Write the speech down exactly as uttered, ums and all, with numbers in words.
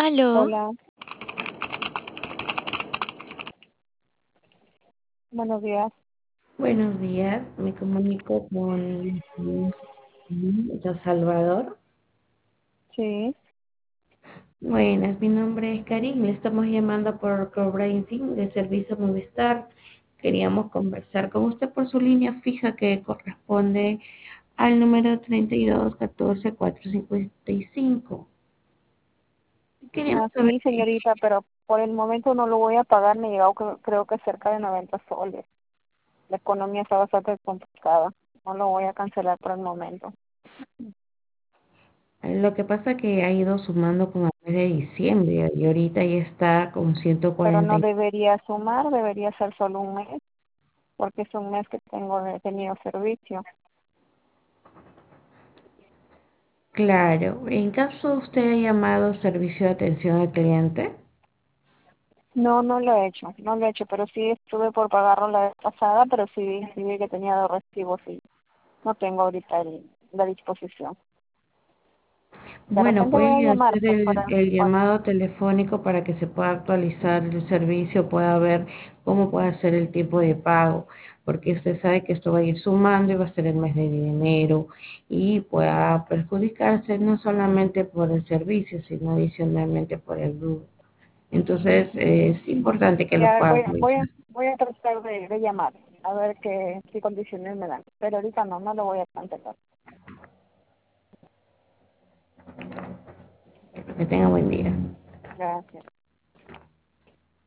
Aló, Hola, buenos días. buenos días. Me comunico con Don Salvador. Sí, Buenas, mi nombre es Karim. Le estamos llamando por Cobracing de Servicio Movistar. Queríamos conversar con usted por su línea fija que corresponde al número treinta y dos catorce cuatrocientos cincuenta y cinco. Queríamos saber así, si, señorita, pero por el momento no lo voy a pagar, me he llegado cre- creo que cerca de noventa soles. La economía está bastante complicada. No lo voy a cancelar por el momento. lo que pasa que ha ido sumando con el mes de diciembre y ahorita ya está con ciento Pero cuarenta. no debería sumar, debería ser solo un mes, porque es un mes que tengo he tenido servicio. Claro, en caso usted haya llamado servicio de atención al cliente, No, no lo he hecho, no lo he hecho, pero sí estuve por pagarlo la vez pasada, pero sí, sí vi que tenía dos recibos y no tengo ahorita el, la disposición. De bueno, repente voy a puede llamar, hacer pues, el, para, el para llamado telefónico para que se pueda actualizar el servicio, pueda ver cómo puede ser el tipo de pago, porque usted sabe que esto va a ir sumando y va a ser el mes de enero y pueda perjudicarse no solamente por el servicio, sino adicionalmente por el rubro. Entonces, eh, es importante que lo Ya pueda voy, a- voy, actualizar. a- voy a tratar de, de llamar, a ver qué, qué condiciones me dan. Pero ahorita no, no lo voy a cancelar. Que tenga buen día. Gracias.